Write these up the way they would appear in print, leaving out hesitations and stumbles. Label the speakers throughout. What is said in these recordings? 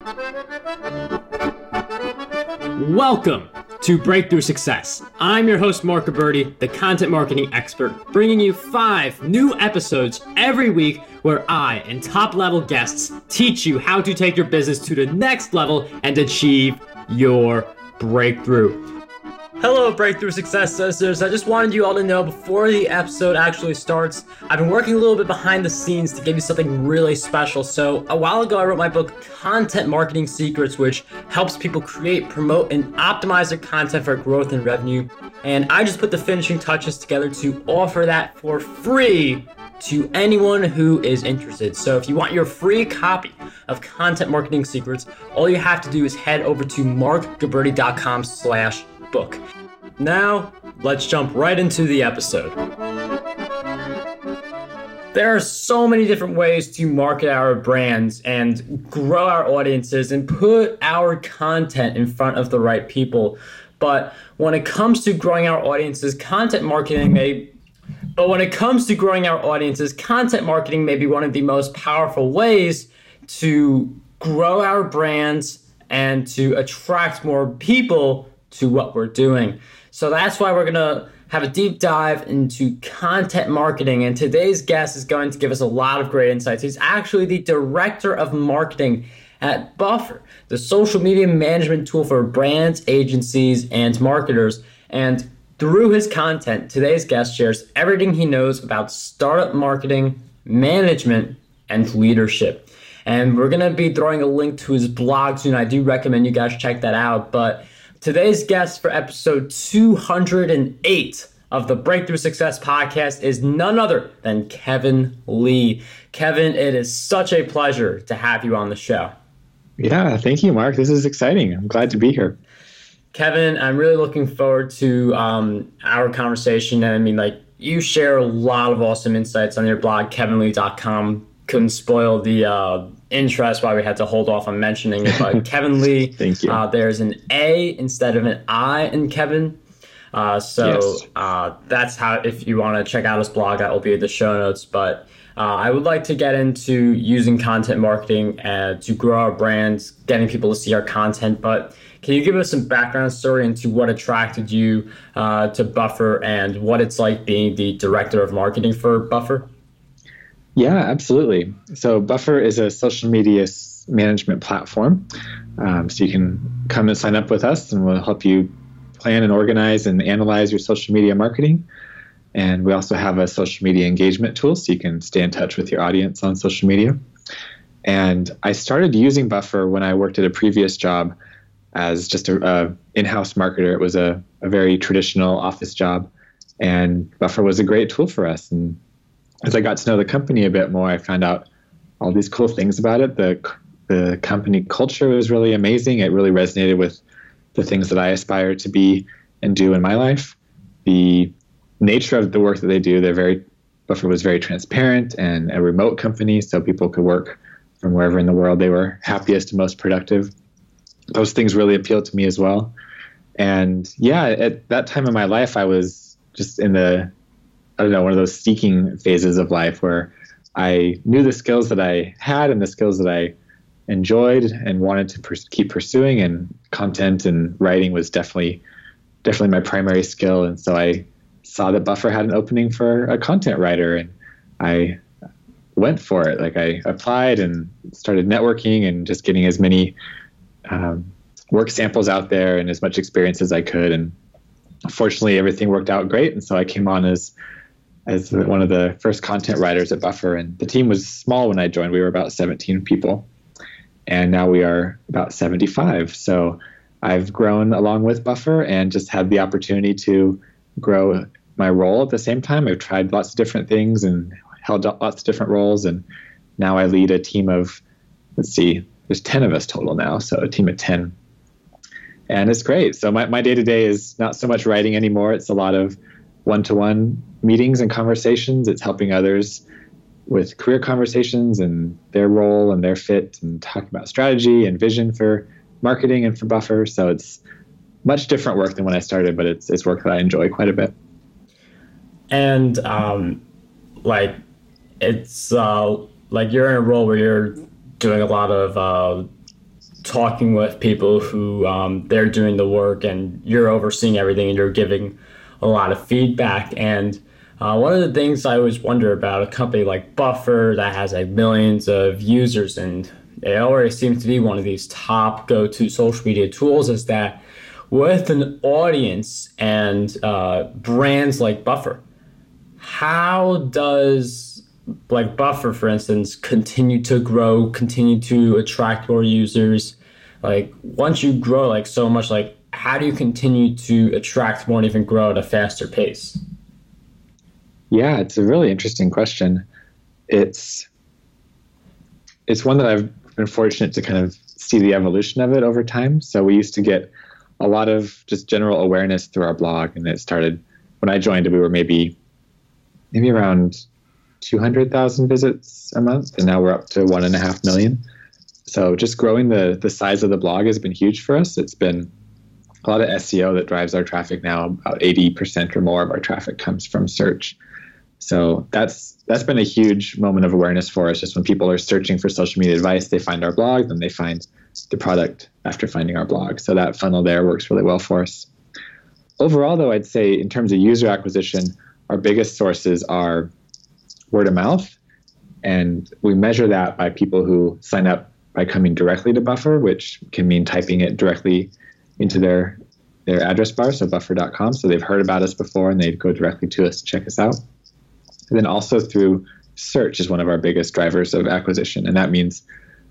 Speaker 1: Welcome to Breakthrough Success. I'm your host, Mark Gabberty, the content marketing expert, bringing you 5 new episodes every week where I and top-level guests teach you how to take your business to the next level and achieve your breakthrough. Hello, Breakthrough Success listeners. I just wanted you all to know before the episode actually starts, I've been working a little bit behind the scenes to give you something really special. So a while ago, I wrote my book, Content Marketing Secrets, which helps people create, promote, and optimize their content for growth and revenue. And I just put the finishing touches together to offer that for free to anyone who is interested. So if you want your free copy of Content Marketing Secrets, all you have to do is head over to markgabberty.com/book. Now, let's jump right into the episode. There are so many different ways to market our brands and grow our audiences and put our content in front of the right people. But when it comes to growing our audiences, content marketing may be one of the most powerful ways to grow our brands and to attract more people to what we're doing. So that's why we're going to have a deep dive into content marketing. And today's guest is going to give us a lot of great insights. He's actually the director of marketing at Buffer, the social media management tool for brands, agencies, and marketers. And through his content, today's guest shares everything he knows about startup marketing, management, and leadership. And we're going to be throwing a link to his blog soon. I do recommend you guys check that out. But today's guest for episode 208 of the Breakthrough Success podcast is none other than Kevin Lee. Kevin, it is such a pleasure to have you on the show.
Speaker 2: Yeah, thank you, Mark. This is exciting. I'm glad to be here.
Speaker 1: Kevin, I'm really looking forward to our conversation. I mean, you share a lot of awesome insights on your blog, kevinlee.com. Couldn't spoil the interest why we had to hold off on mentioning it, but Kevin Lee,
Speaker 2: thank you.
Speaker 1: There's an A instead of an I in Kevin. That's how, if you want to check out his blog, that will be in the show notes. But I would like to get into using content marketing to grow our brands, getting people to see our content. But can you give us some background story into what attracted you to Buffer and what it's like being the director of marketing for Buffer?
Speaker 2: Yeah, absolutely. So Buffer is a social media management platform. So you can come and sign up with us and we'll help you plan and organize and analyze your social media marketing. And we also have a social media engagement tool so you can stay in touch with your audience on social media. And I started using Buffer when I worked at a previous job as just a in-house marketer. It was a very traditional office job. And Buffer was a great tool for us. And as I got to know the company a bit more, I found out all these cool things about it. The company culture was really amazing. It really resonated with the things that I aspire to be and do in my life. The nature of the work that they do, Buffer was very transparent and a remote company, so people could work from wherever in the world they were happiest and most productive. Those things really appealed to me as well. And yeah, at that time in my life, I was just in one of those seeking phases of life where I knew the skills that I had and the skills that I enjoyed and wanted to keep pursuing, and content and writing was definitely my primary skill. And so I saw that Buffer had an opening for a content writer and I went for it. I applied and started networking and just getting as many work samples out there and as much experience as I could. And fortunately, everything worked out great. And so I came on as one of the first content writers at Buffer. And the team was small when I joined. We were about 17 people. And now we are about 75. So I've grown along with Buffer and just had the opportunity to grow my role at the same time. I've tried lots of different things and held lots of different roles. And now I lead a team of, there's 10 of us total now. So a team of 10. And it's great. So my day-to-day is not so much writing anymore. It's a lot of one-to-one meetings and conversations. It's helping others with career conversations and their role and their fit and talking about strategy and vision for marketing and for Buffer. So it's much different work than when I started, but it's work that I enjoy quite a bit.
Speaker 1: And it's you're in a role where you're doing a lot of talking with people who they're doing the work and you're overseeing everything and you're giving a lot of feedback. And one of the things I always wonder about a company like Buffer that has like millions of users and it already seems to be one of these top go-to social media tools is that with an audience and brands like Buffer, how does like Buffer, for instance, continue to grow, continue to attract more users? Like once you grow like so much, like how do you continue to attract more and even grow at a faster pace?
Speaker 2: Yeah, it's a really interesting question. It's one that I've been fortunate to kind of see the evolution of it over time. So we used to get a lot of just general awareness through our blog, and it started when I joined. We were maybe around 200,000 visits a month, and now we're up to 1.5 million. So just growing the size of the blog has been huge for us. It's been a lot of SEO that drives our traffic now. About 80% or more of our traffic comes from search. So that's been a huge moment of awareness for us. Just when people are searching for social media advice, they find our blog, then they find the product after finding our blog. So that funnel there works really well for us. Overall, though, I'd say in terms of user acquisition, our biggest sources are word of mouth. And we measure that by people who sign up by coming directly to Buffer, which can mean typing it directly into their address bar, so buffer.com. So they've heard about us before and they'd go directly to us to check us out. And then also through search is one of our biggest drivers of acquisition. And that means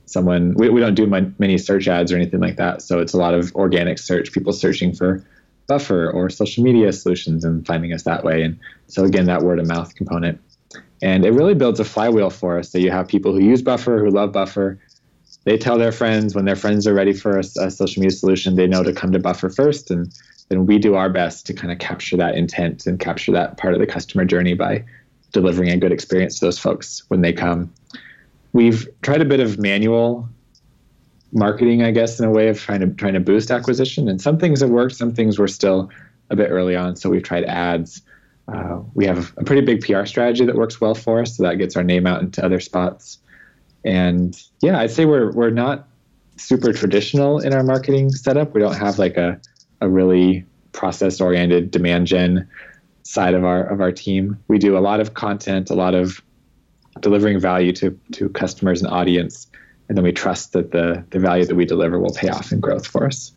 Speaker 2: we don't do many search ads or anything like that. So it's a lot of organic search, people searching for Buffer or social media solutions and finding us that way. And so again, that word of mouth component. And it really builds a flywheel for us. So you have people who use Buffer, who love Buffer. They tell their friends when their friends are ready for a social media solution, they know to come to Buffer first. And then we do our best to kind of capture that intent and capture that part of the customer journey by delivering a good experience to those folks when they come. We've tried a bit of manual marketing, I guess, in a way of trying to boost acquisition. And some things have worked, some things were still a bit early on. So we've tried ads. We have a pretty big PR strategy that works well for us. So that gets our name out into other spots. And yeah, I'd say we're not super traditional in our marketing setup. We don't have like a really process-oriented demand gen side of our team. We do a lot of content, a lot of delivering value to customers and audience, and then we trust that the value that we deliver will pay off in growth for us.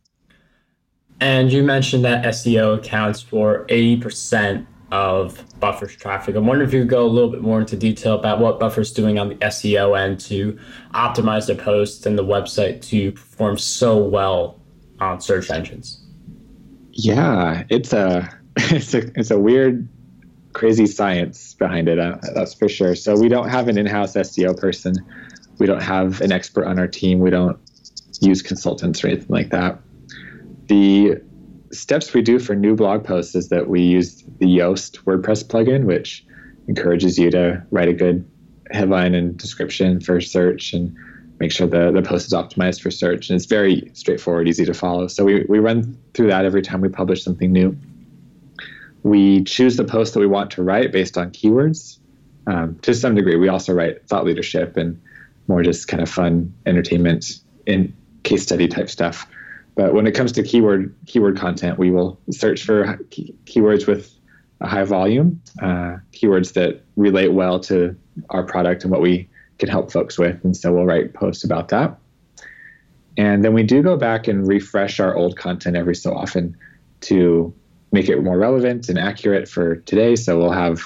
Speaker 1: And you mentioned that SEO accounts for 80% of Buffer's traffic. I'm wondering if you could go a little bit more into detail about what Buffer's doing on the SEO end to optimize their posts and the website to perform so well on search engines.
Speaker 2: Yeah, it's a weird, crazy science behind it. That's for sure. So we don't have an in-house SEO person. We don't have an expert on our team. We don't use consultants or anything like that. The steps we do for new blog posts is that we use the Yoast WordPress plugin, which encourages you to write a good headline and description for search and make sure the post is optimized for search. And it's very straightforward, easy to follow. So we run through that every time we publish something new. We choose the post that we want to write based on keywords. To some degree, we also write thought leadership and more just kind of fun entertainment and case study type stuff. But when it comes to keyword content, we will search for keywords with a high volume, keywords that relate well to our product and what we can help folks with. And so we'll write posts about that. And then we do go back and refresh our old content every so often to make it more relevant and accurate for today. So we'll have,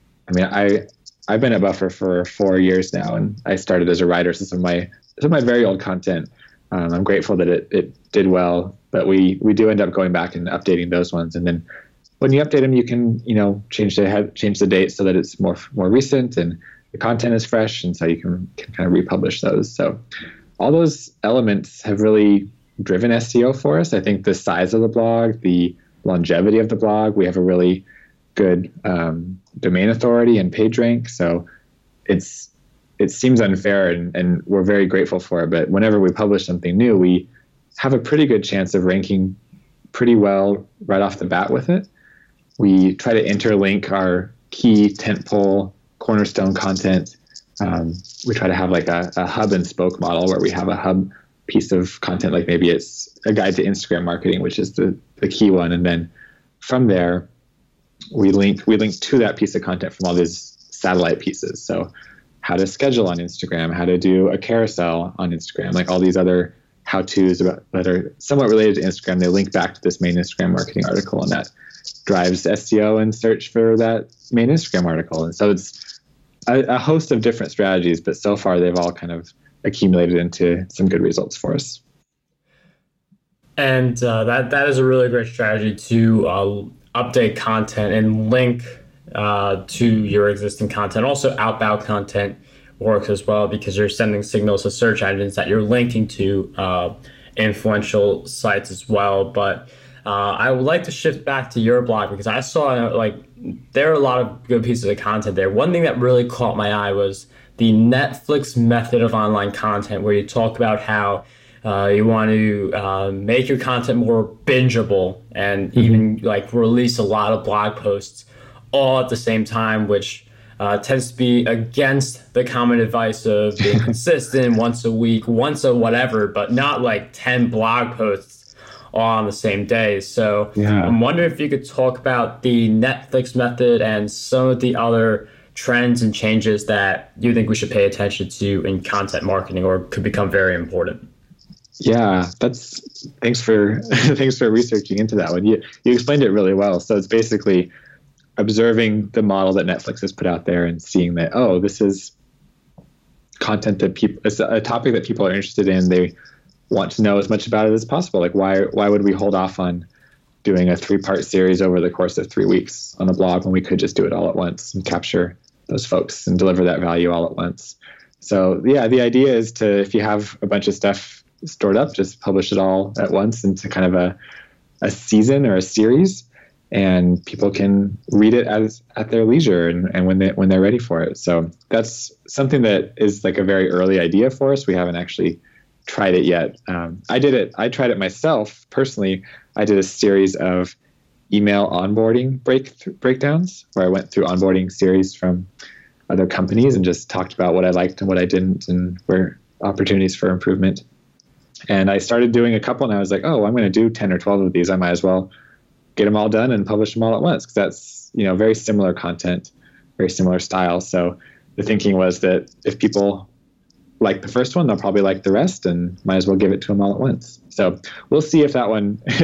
Speaker 2: I've been at Buffer for 4 years now, and I started as a writer. So some of my very old content, I'm grateful that it did well, but we do end up going back and updating those ones. And then when you update them, you can, change the date so that it's more recent and the content is fresh. And so you can kind of republish those. So all those elements have really driven SEO for us. I think the size of the blog, the longevity of the blog, we have a really good domain authority and page rank. So it seems unfair and we're very grateful for it. But whenever we publish something new, we have a pretty good chance of ranking pretty well right off the bat with it. We try to interlink our key tentpole cornerstone content. We try to have like a hub and spoke model where we have a hub piece of content, like maybe it's a guide to Instagram marketing, which is the key one. And then from there, we link to that piece of content from all these satellite pieces. So how to schedule on Instagram, how to do a carousel on Instagram, like all these other how-tos that are somewhat related to Instagram. They link back to this main Instagram marketing article, and that drives SEO and search for that main Instagram article. And so it's a host of different strategies, but so far they've all kind of accumulated into some good results for us.
Speaker 1: And that is a really great strategy to update content and link to your existing content. Also, outbound content works as well because you're sending signals to search engines that you're linking to influential sites as well. But I would like to shift back to your blog because I saw there are a lot of good pieces of content there. One thing that really caught my eye was the Netflix method of online content, where you talk about how you want to make your content more bingeable and even release a lot of blog posts all at the same time, which tends to be against the common advice of being consistent once a week, once a whatever, but not 10 blog posts all on the same day. So I'm wondering if you could talk about the Netflix method and some of the other trends and changes that you think we should pay attention to in content marketing or could become very important.
Speaker 2: Yeah, thanks for researching into that one. You explained it really well. So it's basically observing the model that Netflix has put out there and seeing that, this is content that it's a topic that people are interested in. They want to know as much about it as possible. Like why would we hold off on doing a 3-part series over the course of 3 weeks on a blog when we could just do it all at once and capture those folks and deliver that value all at once? So yeah, the idea is to, if you have a bunch of stuff stored up, just publish it all at once into kind of a season or a series, and people can read it at their leisure and when they're ready for it. So that's something that is like a very early idea for us. We haven't actually tried it yet. I tried it myself personally. I did a series of email onboarding breakdowns where I went through onboarding series from other companies and just talked about what I liked and what I didn't and where opportunities for improvement. And I started doing a couple, and I was like, I'm going to do 10 or 12 of these. I might as well get them all done and publish them all at once, because that's, very similar content, very similar style. So the thinking was that if people like the first one, they'll probably like the rest, and might as well give it to them all at once. So we'll see if that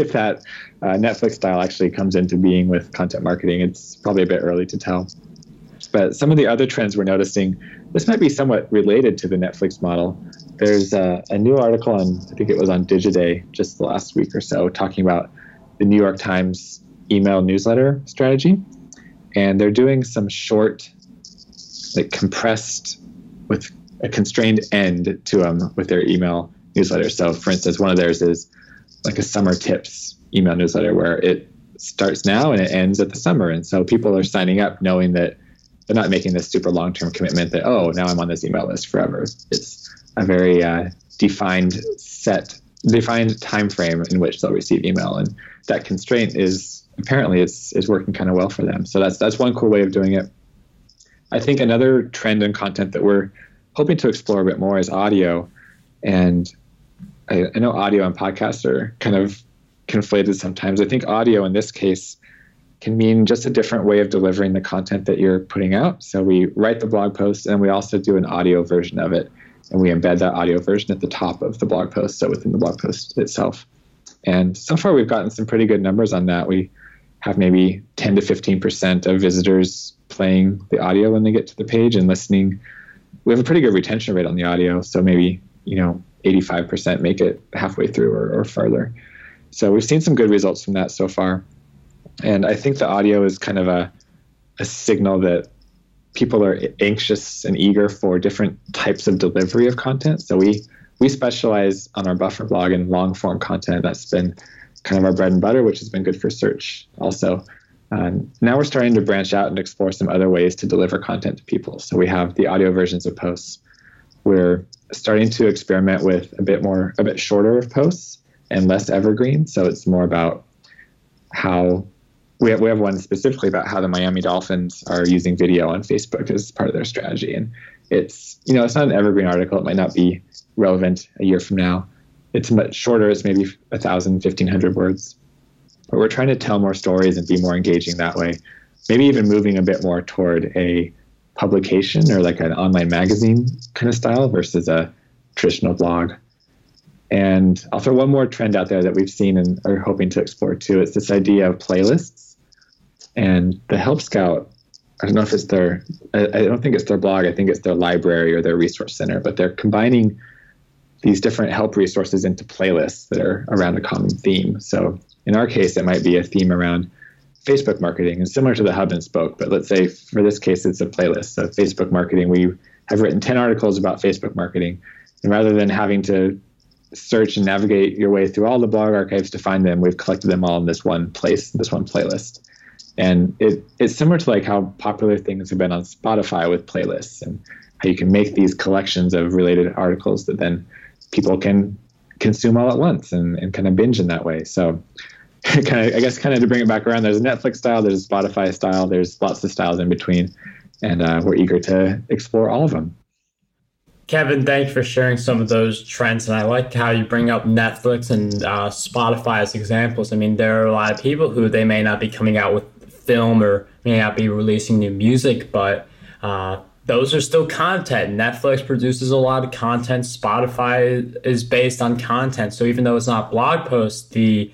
Speaker 2: Netflix style actually comes into being with content marketing. It's probably a bit early to tell. But some of the other trends we're noticing, this might be somewhat related to the Netflix model. There's a new article I think it was on Digiday just the last week or so, talking about the New York Times email newsletter strategy. And they're doing some short, compressed with a constrained end to them with their email newsletter. So for instance, one of theirs is like a summer tips email newsletter where it starts now and it ends at the summer. And so people are signing up knowing that they're not making this super long-term commitment that, now I'm on this email list forever. It's a very defined time frame in which they'll receive email. And that constraint is working kind of well for them. So that's one cool way of doing it. I think another trend in content that we're hoping to explore a bit more is audio. And I know audio and podcasts are kind of conflated sometimes. I think audio in this case can mean just a different way of delivering the content that you're putting out. So we write the blog post and we also do an audio version of it. And we embed that audio version at the top of the blog post, so within the blog post itself. And so far we've gotten some pretty good numbers on that. We have maybe 10 to 15% of visitors playing the audio when they get to the page and listening. We have a pretty good retention rate on the audio, so maybe 85% make it halfway through or farther. So we've seen some good results from that so far. And I think the audio is kind of a signal that people are anxious and eager for different types of delivery of content. So we specialize on our Buffer blog in long form content. That's been kind of our bread and butter, which has been good for search also. Now we're starting to branch out and explore some other ways to deliver content to people. So we have the audio versions of posts. We're starting to experiment with a bit shorter of posts and less evergreen. So it's more about how we have one specifically about how the Miami Dolphins are using video on Facebook as part of their strategy. And it's not an evergreen article. It might not be relevant a year from now, it's much shorter. It's maybe 1,000, 1,500 words. But we're trying to tell more stories and be more engaging that way. Maybe even moving a bit more toward a publication or like an online magazine kind of style versus a traditional blog. And I'll throw one more trend out there that we've seen and are hoping to explore too. It's this idea of playlists. And the Help Scout, I don't know if it's I don't think it's their blog. I think it's their library or their resource center, but they're combining these different help resources into playlists that are around a common theme. So in our case, it might be a theme around Facebook marketing, and similar to the Hub and Spoke, but let's say for this case, it's a playlist. So Facebook marketing, we have written 10 articles about Facebook marketing. And rather than having to search and navigate your way through all the blog archives to find them, we've collected them all in this one place, this one playlist. And it's similar to like how popular things have been on Spotify with playlists, and how you can make these collections of related articles that then people can consume all at once and kind of binge in that way. So I guess to bring it back around, there's a Netflix style, there's a Spotify style, there's lots of styles in between, and we're eager to explore all of them.
Speaker 1: Kevin, thanks for sharing some of those trends, and I like how you bring up Netflix and Spotify as examples. I mean, there are a lot of people who they may not be coming out with film or may not be releasing new music, but those are still content. Netflix produces a lot of content. Spotify is based on content. So even though it's not blog posts, the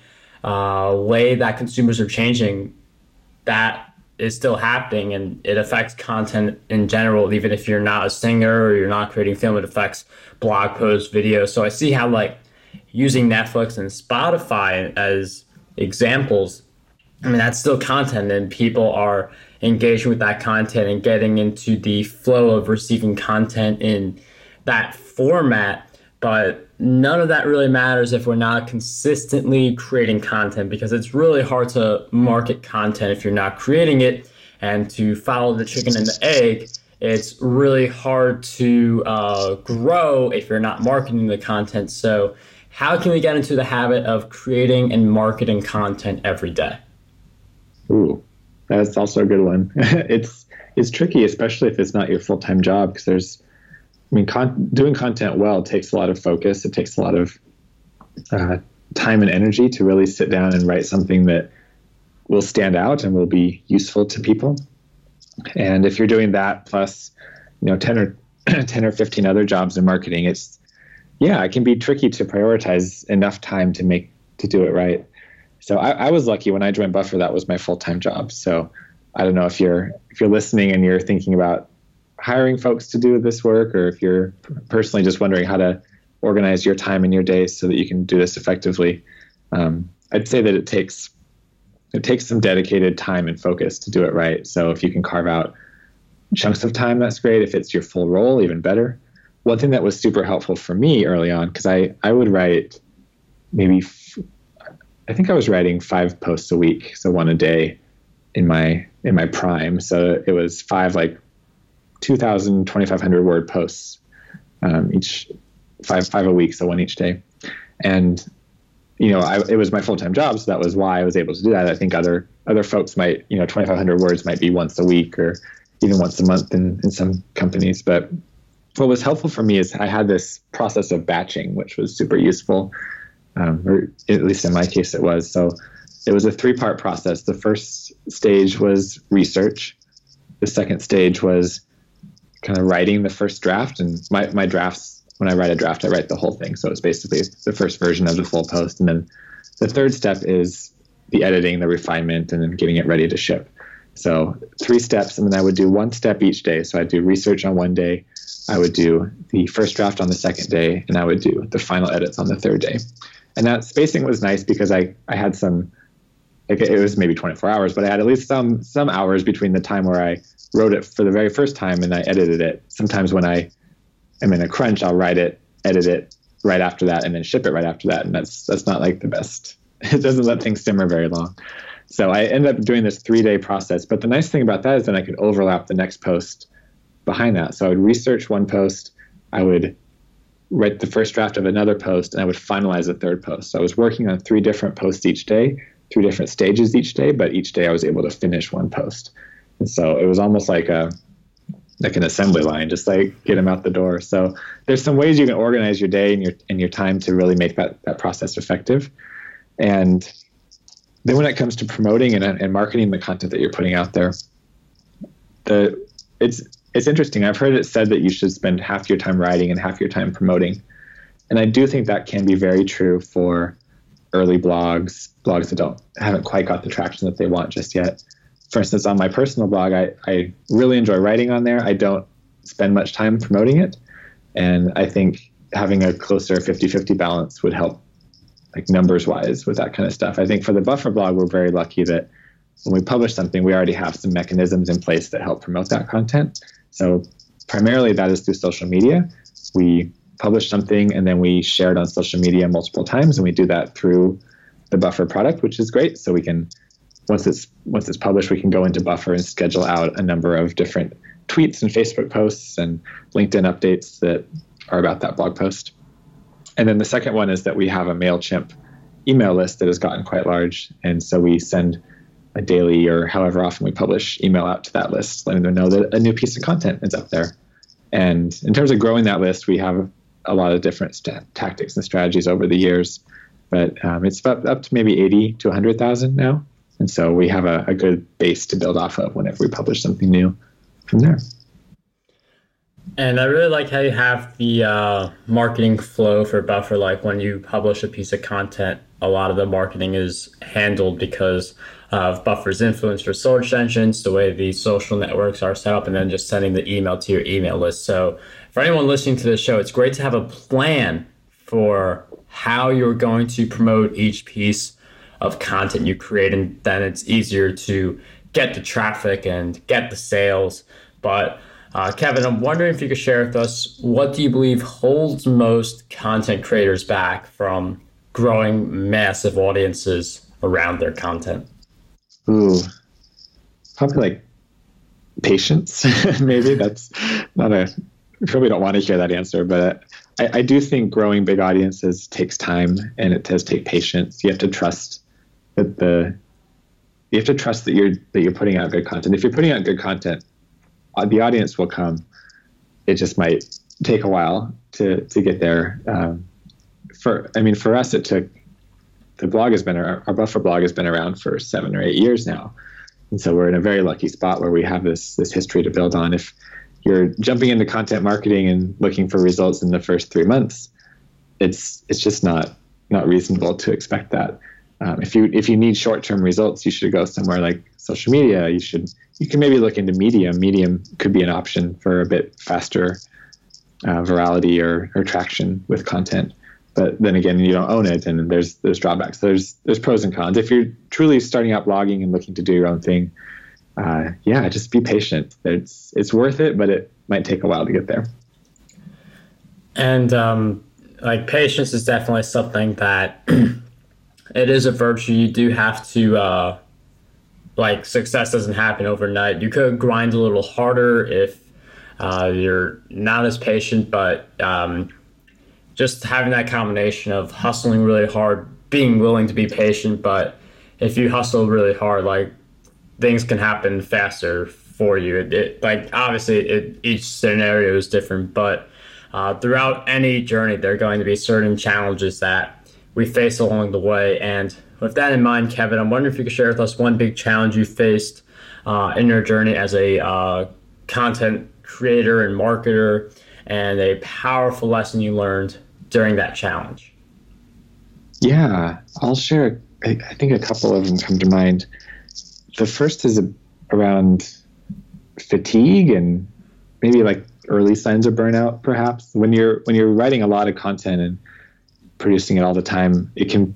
Speaker 1: way that consumers are changing, that is still happening, and it affects content in general. Even if you're not a singer or you're not creating film, it affects blog posts, videos. So I see how like using Netflix and Spotify as examples, I mean, that's still content, and people are engaging with that content and getting into the flow of receiving content in that format. But none of that really matters if we're not consistently creating content, because it's really hard to market content if you're not creating it. And to follow the chicken and the egg, it's really hard to grow if you're not marketing the content. So how can we get into the habit of creating and marketing content every day?
Speaker 2: Ooh, that's also a good one. It's tricky, especially if it's not your full-time job, because doing content well takes a lot of focus. It takes a lot of time and energy to really sit down and write something that will stand out and will be useful to people. And if you're doing that plus, 10 or 15 other jobs in marketing, it can be tricky to prioritize enough time to do it right. So I was lucky when I joined Buffer. That was my full-time job. So I don't know if you're listening and you're thinking about hiring folks to do this work, or if you're personally just wondering how to organize your time and your days so that you can do this effectively. I'd say that it takes some dedicated time and focus to do it right. So if you can carve out chunks of time, that's great. If it's your full role, even better. One thing that was super helpful for me early on, because I would write I think I was writing 5 posts a week, so one a day in my prime. So it was 5 like 2,000, 2,500 word posts, each five a week, so one each day. And it was my full-time job, so that was why I was able to do that. I think other folks might, 2,500 words might be once a week or even once a month in some companies. But what was helpful for me is I had this process of batching, which was super useful. Or at least in my case it was. So it was a 3-part process. The first stage was research. The second stage was kind of writing the first draft. And my drafts, when I write a draft, I write the whole thing. So it's basically the first version of the full post. And then the third step is the editing, the refinement, and then getting it ready to ship. So 3 steps, and then I would do 1 step each day. So I'd do research on one day, I would do the first draft on the second day, and I would do the final edits on the third day. And that spacing was nice because I had some, like it was maybe 24 hours, but I had at least some hours between the time where I wrote it for the very first time and I edited it. Sometimes when I am in a crunch, I'll write it, edit it right after that, and then ship it right after that. And that's not like the best. It doesn't let things simmer very long. So I ended up doing this 3-day process. But the nice thing about that is then I could overlap the next post behind that. So I would research one post, I would write the first draft of another post, and I would finalize the third post. So I was working on 3 different posts each day, 3 different stages each day, but each day I was able to finish one post. And so it was almost like like an assembly line, just like get them out the door. So there's some ways you can organize your day and your time to really make that process effective. And then when it comes to promoting and marketing the content that you're putting out there, it's interesting. I've heard it said that you should spend half your time writing and half your time promoting. And I do think that can be very true for early blogs that haven't quite got the traction that they want just yet. For instance, on my personal blog, I really enjoy writing on there. I don't spend much time promoting it. And I think having a closer 50-50 balance would help, like numbers wise, with that kind of stuff. I think for the Buffer blog, we're very lucky that when we publish something, we already have some mechanisms in place that help promote that content. So primarily that is through social media. We publish something and then we share it on social media multiple times, and we do that through the Buffer product, which is great. So we can, once it's published, we can go into Buffer and schedule out a number of different tweets and Facebook posts and LinkedIn updates that are about that blog post. And then the second one is that we have a MailChimp email list that has gotten quite large. And so we send a daily or however often we publish email out to that list, letting them know that a new piece of content is up there. And in terms of growing that list, we have a lot of different tactics and strategies over the years, but it's up to maybe 80 to 100,000 now. And so we have a good base to build off of whenever we publish something new from there.
Speaker 1: And I really like how you have the marketing flow for Buffer. Like when you publish a piece of content, a lot of the marketing is handled because of Buffer's influence for search engines, the way the social networks are set up, and then just sending the email to your email list. So for anyone listening to this show, it's great to have a plan for how you're going to promote each piece of content you create, and then it's easier to get the traffic and get the sales. But Kevin, I'm wondering if you could share with us, what do you believe holds most content creators back from growing massive audiences around their content?
Speaker 2: Ooh, probably like patience. Maybe that's not you probably don't want to hear that answer, but I do think growing big audiences takes time, and it does take patience. You have to trust that you're putting out good content. If you're putting out good content, the audience will come. It just might take a while to get there. For us, it took. The blog our Buffer blog has been around for 7 or 8 years now. And so we're in a very lucky spot where we have this history to build on. If you're jumping into content marketing and looking for results in the first 3 months, it's just not reasonable to expect that. If you need short-term results, you should go somewhere like social media. You can maybe look into Medium. Medium could be an option for a bit faster virality or traction with content. But then again, you don't own it, and there's drawbacks. There's pros and cons. If you're truly starting out blogging and looking to do your own thing, just be patient. It's worth it, but it might take a while to get there.
Speaker 1: And patience is definitely something that it is a virtue. You do have to success doesn't happen overnight. You could grind a little harder if you're not as patient, but just having that combination of hustling really hard, being willing to be patient. But if you hustle really hard, things can happen faster for you. Each scenario is different, but throughout any journey, there are going to be certain challenges that we face along the way. And with that in mind, Kevin, I'm wondering if you could share with us one big challenge you faced in your journey as a content creator and marketer, and a powerful lesson you learned during that challenge.
Speaker 2: Yeah, I'll share. I think a couple of them come to mind. The first is around fatigue and maybe early signs of burnout, perhaps. When you're writing a lot of content and producing it all the time,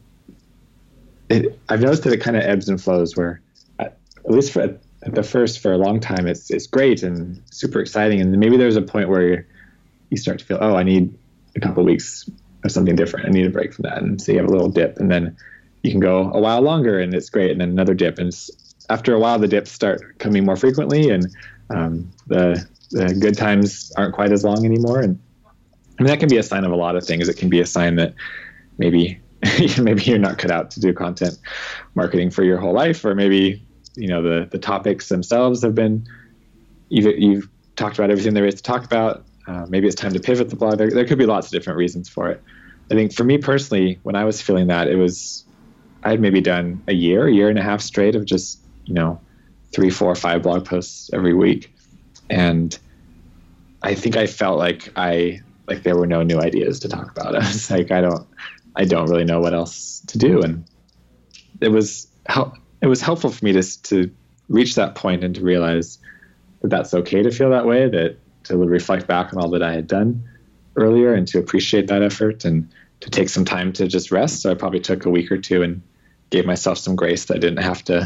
Speaker 2: I've noticed that it kind of ebbs and flows, where at least for a long time, it's great and super exciting. And maybe there's a point where you start to feel, I need a couple of weeks of something different. I need a break from that. And so you have a little dip, and then you can go a while longer and it's great. And then another dip. And after a while, the dips start coming more frequently, and the good times aren't quite as long anymore. And that can be a sign of a lot of things. It can be a sign that maybe you're not cut out to do content marketing for your whole life, or maybe, the topics themselves have been, you've talked about everything there is to talk about. Maybe it's time to pivot the blog. There could be lots of different reasons for it. I think for me personally, when I was feeling that, I had maybe done a year and a half straight of just, 3, 4, 5 blog posts every week. And I think I felt like there were no new ideas to talk about. I was like, I don't really know what else to do. And it was helpful for me to reach that point and to realize that that's okay to feel that way, that to reflect back on all that I had done earlier and to appreciate that effort and to take some time to just rest. So I probably took a week or two and gave myself some grace that I didn't have to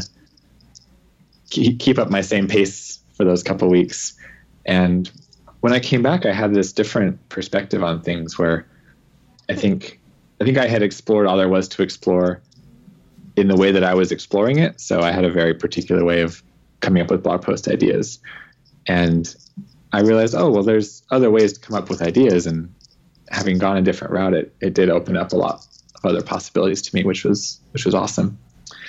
Speaker 2: keep up my same pace for those couple weeks. And when I came back, I had this different perspective on things where I think I had explored all there was to explore in the way that I was exploring it. So I had a very particular way of coming up with blog post ideas. And I realized, there's other ways to come up with ideas. And having gone a different route, it did open up a lot of other possibilities to me, which was awesome.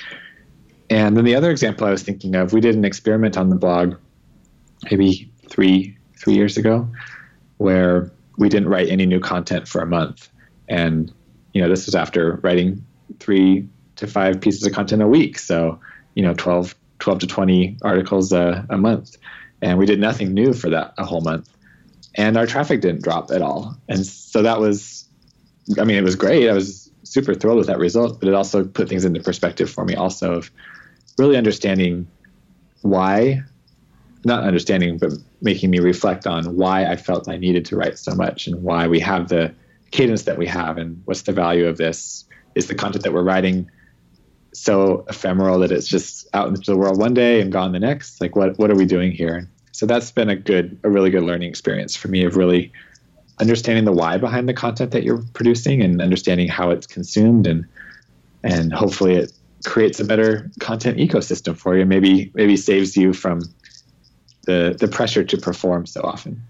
Speaker 2: And then the other example I was thinking of, we did an experiment on the blog maybe three years ago where we didn't write any new content for a month. And, this was after writing 3 to 5 pieces of content a week. So, 12 to 20 articles a month. And we did nothing new for a whole month. And our traffic didn't drop at all. And so it was great. I was super thrilled with that result, but it also put things into perspective for me also of really understanding why, not understanding, but making me reflect on why I felt I needed to write so much and why we have the cadence that we have and what's the value of this. Is the content that we're writing so ephemeral that it's just out into the world one day and gone the next? Like what are we doing here? So that's been a really good learning experience for me of really understanding the why behind the content that you're producing and understanding how it's consumed and hopefully it creates a better content ecosystem for you. Maybe saves you from the pressure to perform so often.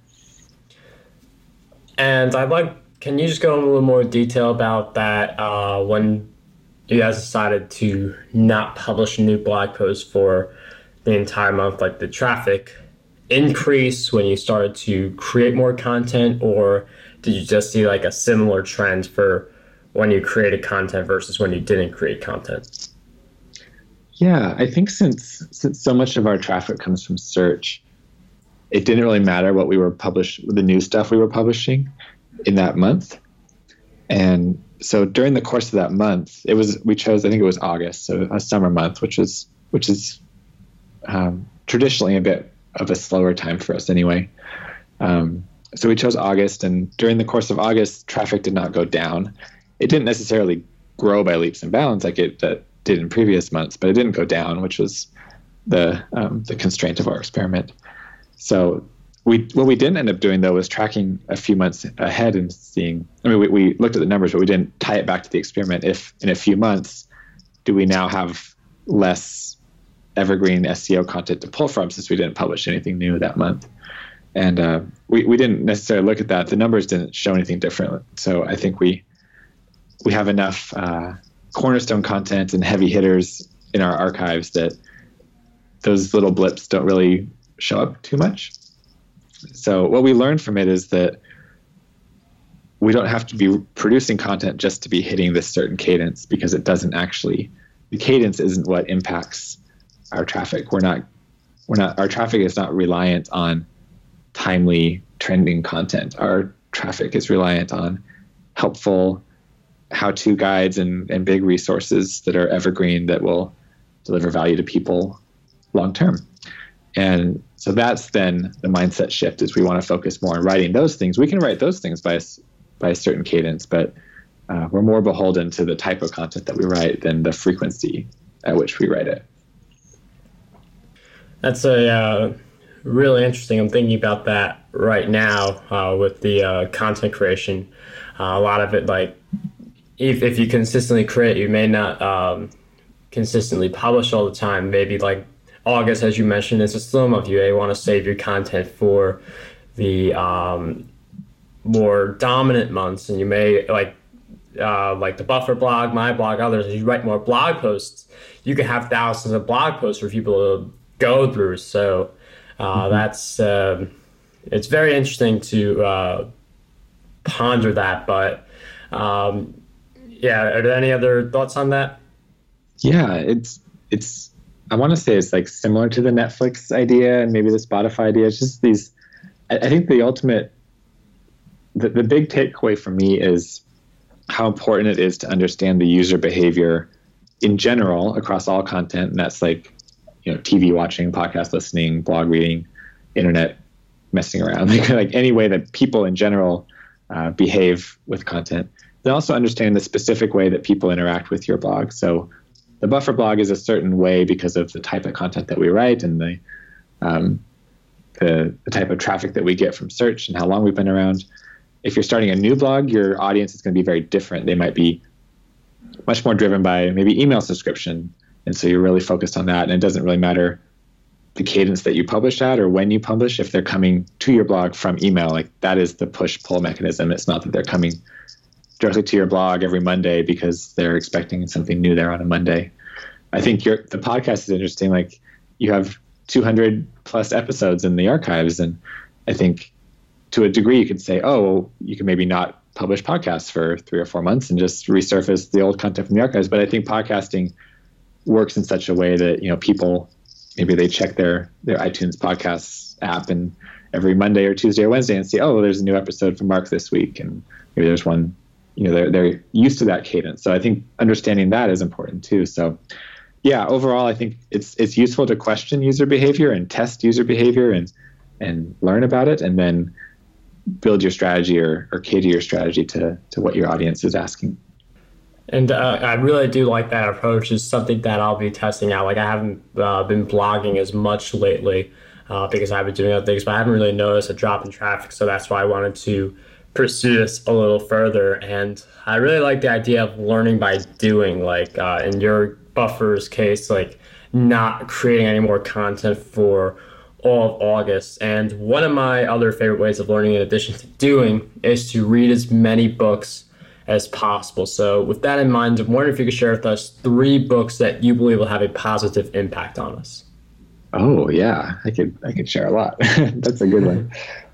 Speaker 1: And can you just go in a little more detail about that when you guys decided to not publish a new blog post for the entire month, like the traffic increase when you started to create more content, or did you just see like a similar trend for when you created content versus when you didn't create content?
Speaker 2: Yeah, I think since so much of our traffic comes from search, it didn't really matter what the new stuff we were publishing in that month. And so during the course of that month, we chose, I think it was August, so a summer month, which is traditionally a bit of a slower time for us anyway. So we chose August, and during the course of August, traffic did not go down. It didn't necessarily grow by leaps and bounds like it did in previous months, but it didn't go down, which was the constraint of our experiment. So what we didn't end up doing, though, was tracking a few months ahead and seeing, we looked at the numbers, but we didn't tie it back to the experiment. If in a few months, do we now have less evergreen SEO content to pull from since we didn't publish anything new that month? And we didn't necessarily look at that. The numbers didn't show anything different. So I think we have enough cornerstone content and heavy hitters in our archives that those little blips don't really show up too much. So what we learned from it is that we don't have to be producing content just to be hitting this certain cadence, because it doesn't actually, the cadence isn't what impacts our traffic. Our traffic is not reliant on timely trending content. Our traffic is reliant on helpful how-to guides and big resources that are evergreen that will deliver value to people long-term. And so that's then the mindset shift, is we want to focus more on writing those things. We can write those things by a certain cadence, but we're more beholden to the type of content that we write than the frequency at which we write it.
Speaker 1: That's really interesting. I'm thinking about that right now with the content creation. A lot of it, like, if you consistently create, you may not consistently publish all the time. Maybe like August, as you mentioned, is a slow month. You may want to save your content for the more dominant months, and you may like the Buffer blog, my blog, others. As you write more blog posts, you can have thousands of blog posts for people to go through. So that's it's very interesting to ponder that. But yeah, are there any other thoughts on that?
Speaker 2: Yeah, it's I want to say it's like similar to the Netflix idea and maybe the Spotify idea. It's just these. I think the ultimate, the big takeaway for me is how important it is to understand the user behavior in general across all content, and that's like, TV watching, podcast listening, blog reading, internet messing around, like any way that people in general behave with content. Then also understand the specific way that people interact with your blog. So the Buffer blog is a certain way because of the type of content that we write and the type of traffic that we get from search and how long we've been around. If you're starting a new blog, your audience is going to be very different. They might be much more driven by maybe email subscription. And so you're really focused on that. And it doesn't really matter the cadence that you publish at or when you publish. If they're coming to your blog from email, like that is the push-pull mechanism. It's not that they're coming directly to your blog every Monday because they're expecting something new there on a Monday. I think the podcast is interesting. Like you have 200 plus episodes in the archives. And I think to a degree you could say, oh, you can maybe not publish podcasts for 3 or 4 months and just resurface the old content from the archives. But I think podcasting works in such a way that, people, maybe they check their iTunes podcasts app and every Monday or Tuesday or Wednesday and see, oh, there's a new episode from Mark this week. And maybe there's one, they're used to that cadence. So I think understanding that is important too. So yeah, overall, I think it's useful to question user behavior and test user behavior and learn about it, and then build your strategy or cater your strategy to what your audience is asking.
Speaker 1: And I really do like that approach. It's something that I'll be testing out. Like I haven't been blogging as much lately because I've been doing other things, but I haven't really noticed a drop in traffic. So that's why I wanted to pursue this a little further. And I really like the idea of learning by doing, like in your Buffer's case, like not creating any more content for all of August. And one of my other favorite ways of learning in addition to doing is to read as many books as possible. So with that in mind, I'm wondering if you could share with us 3 books that you believe will have a positive impact on us.
Speaker 2: Oh yeah, I could share a lot. That's a good one.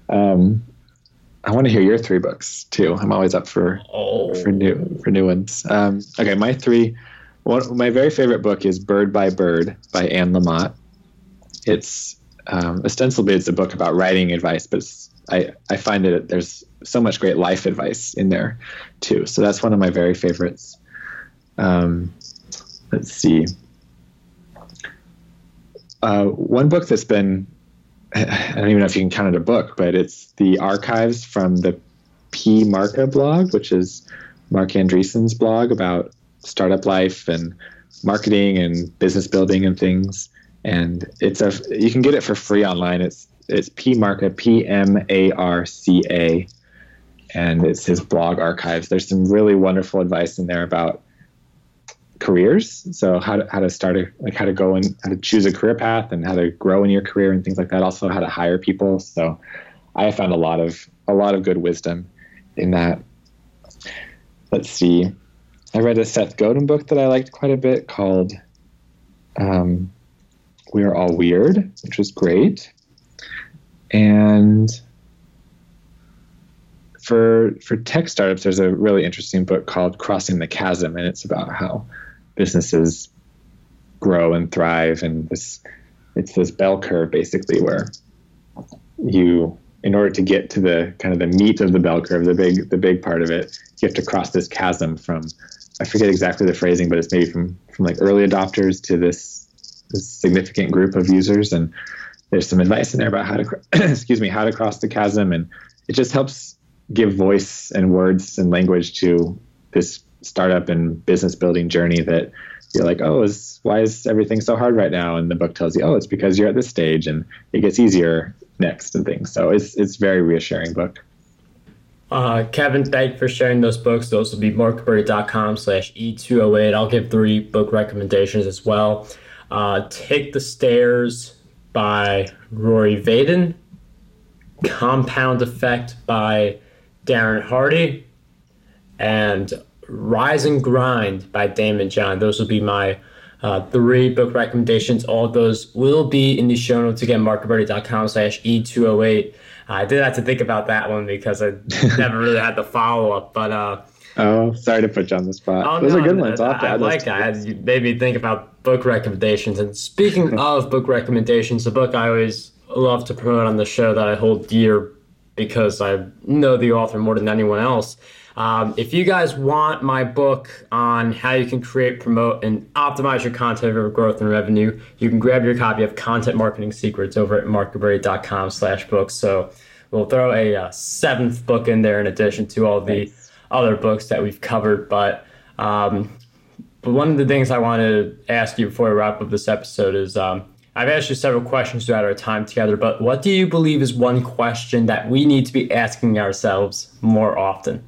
Speaker 2: I want to hear your 3 books too. I'm always up for new ones. Okay, my 3. My very favorite book is Bird by Bird by Anne Lamott. It's ostensibly it's a book about writing advice, but I find that there's so much great life advice in there too. So that's one of my very favorites. Let's see. One book that's been, I don't even know if you can count it a book, but it's the archives from the P. Marca blog, which is Marc Andreessen's blog about startup life and marketing and business building and things. And you can get it for free online. It's P. Marca, PMARCA, and it's his blog archives. There's some really wonderful advice in there about careers. So how to start how to go and how to choose a career path and how to grow in your career and things like that. Also how to hire people. So I have found a lot of good wisdom in that. Let's see. I read a Seth Godin book that I liked quite a bit called We Are All Weird, which was great. And for tech startups, there's a really interesting book called Crossing the Chasm, and it's about how businesses grow and thrive. And it's this bell curve basically where in order to get to the kind of the meat of the bell curve, the big part of it, you have to cross this chasm from, I forget exactly the phrasing, but it's maybe from like early adopters to this significant group of users. And there's some advice in there about how to how to cross the chasm, and it just helps give voice and words and language to this startup and business building journey that you're like, why is everything so hard right now? And the book tells you, it's because you're at this stage and it gets easier next and things. So it's a very reassuring book.
Speaker 1: Kevin, thank you for sharing those books. Those will be markberry.com/E208. I'll give 3 book recommendations as well. Take the Stairs by Rory Vaden, Compound Effect by Darren Hardy, and Rise and Grind by Damon John. Those would be my 3 book recommendations. All of those will be in the show notes. Again, markberty.com/E208. I did have to think about that one because I never really had the follow-up, but
Speaker 2: oh, sorry to put you on the spot. Those are good ones.
Speaker 1: You made me think about book recommendations. And speaking of book recommendations, the book I always love to promote on the show that I hold dear because I know the author more than anyone else. If you guys want my book on how you can create, promote, and optimize your content for growth and revenue, you can grab your copy of Content Marketing Secrets over at markberty.com/books. So we'll throw a 7th book in there in addition to all the other books that we've covered. But one of the things I want to ask you before we wrap up this episode is I've asked you several questions throughout our time together, but what do you believe is one question that we need to be asking ourselves more often?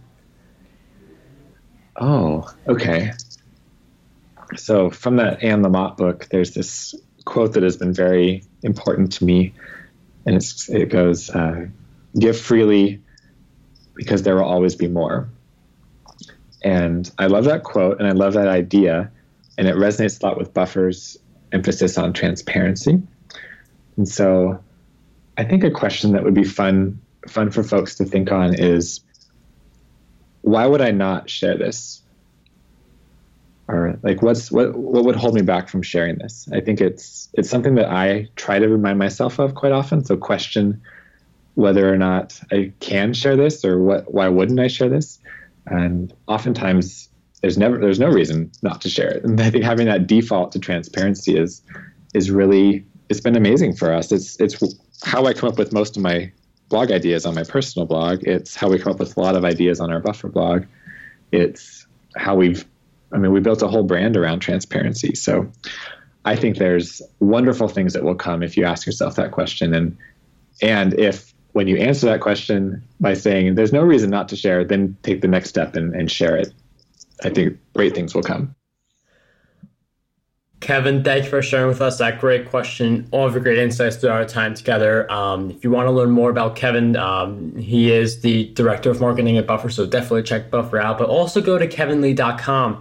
Speaker 2: Oh, okay. So from that Anne Lamott book, there's this quote that has been very important to me. And it goes, give freely because there will always be more. And I love that quote and I love that idea. And it resonates a lot with Buffer's emphasis on transparency. And so I think a question that would be fun for folks to think on is, why would I not share this? Or like, what would hold me back from sharing this? I think it's something that I try to remind myself of quite often. So question whether or not I can share this, or why wouldn't I share this? And oftentimes there's no reason not to share it. And I think having that default to transparency is really, it's been amazing for us. It's how I come up with most of my blog ideas on my personal blog. It's how we come up with a lot of ideas on our Buffer blog. It's how we built a whole brand around transparency. So I think there's wonderful things that will come if you ask yourself that question. And if when you answer that question by saying there's no reason not to share, then take the next step and share it. I think great things will come.
Speaker 1: Kevin, thank you for sharing with us that great question, all of your great insights throughout our time together. If you want to learn more about Kevin, he is the director of marketing at Buffer, so definitely check Buffer out. But also go to kevinlee.com,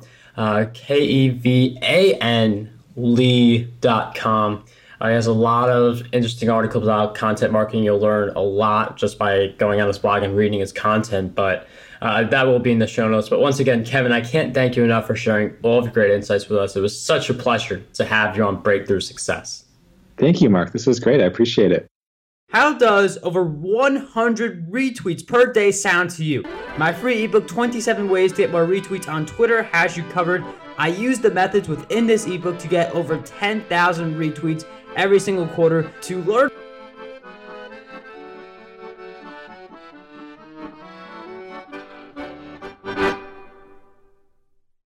Speaker 1: KEVAN Lee.com. He has a lot of interesting articles about content marketing. You'll learn a lot just by going on his blog and reading his content, but that will be in the show notes. But once again, Kevin, I can't thank you enough for sharing all of your great insights with us. It was such a pleasure to have you on Breakthrough Success.
Speaker 2: Thank you, Mark. This was great. I appreciate it.
Speaker 1: How does over 100 retweets per day sound to you? My free ebook, 27 Ways to Get More Retweets on Twitter, has you covered. I use the methods within this ebook to get over 10,000 retweets every single quarter. To learn